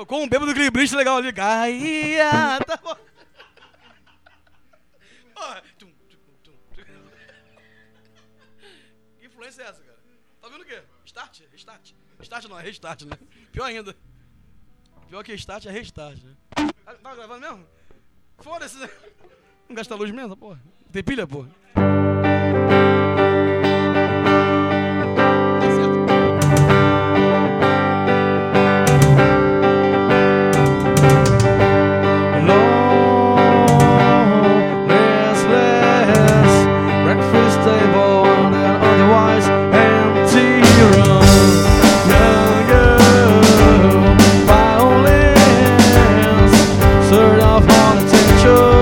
Tocou um bêbado equilibrista legal ali. Gaia. Tá bom. Que influência é essa, cara? Tá vendo o quê? Start? Restart. Start não, é restart, né? Pior ainda. Pior que start é restart, né? Tá gravando mesmo? Foda-se, né? Não gasta luz mesmo, porra. Tem pilha, porra? Tá certo. Breakfast table and an otherwise empty room. Young girl, violins, sort of on attention.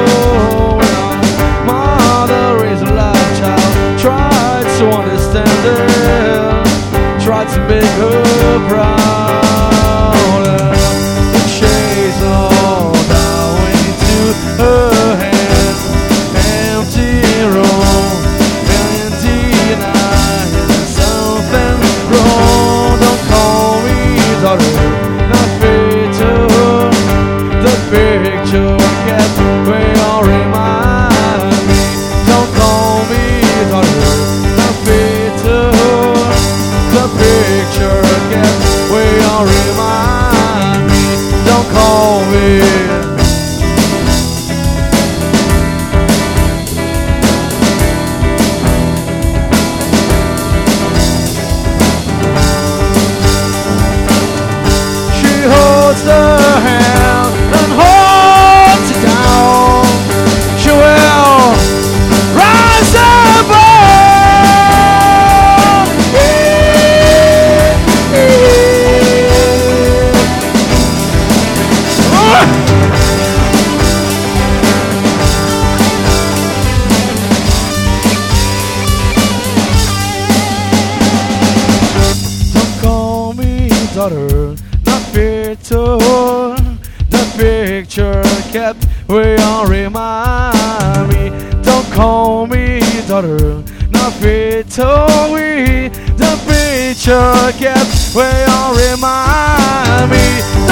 Mother is a love child, tried to understand it, tried to make her proud. The shades all down into her hand, empty room, empty night, something wrong. Don't call me daughter, not fatal. The picture kept way on remind me. Don't call me daughter, not fatal. The picture kept way on remind me. Don't call me. Holds the hand and holds it down. She will rise above. Don't call me daughter, not bitter. The picture kept way on remind me. Don't call me daughter, not bitter. The picture kept way on remind me.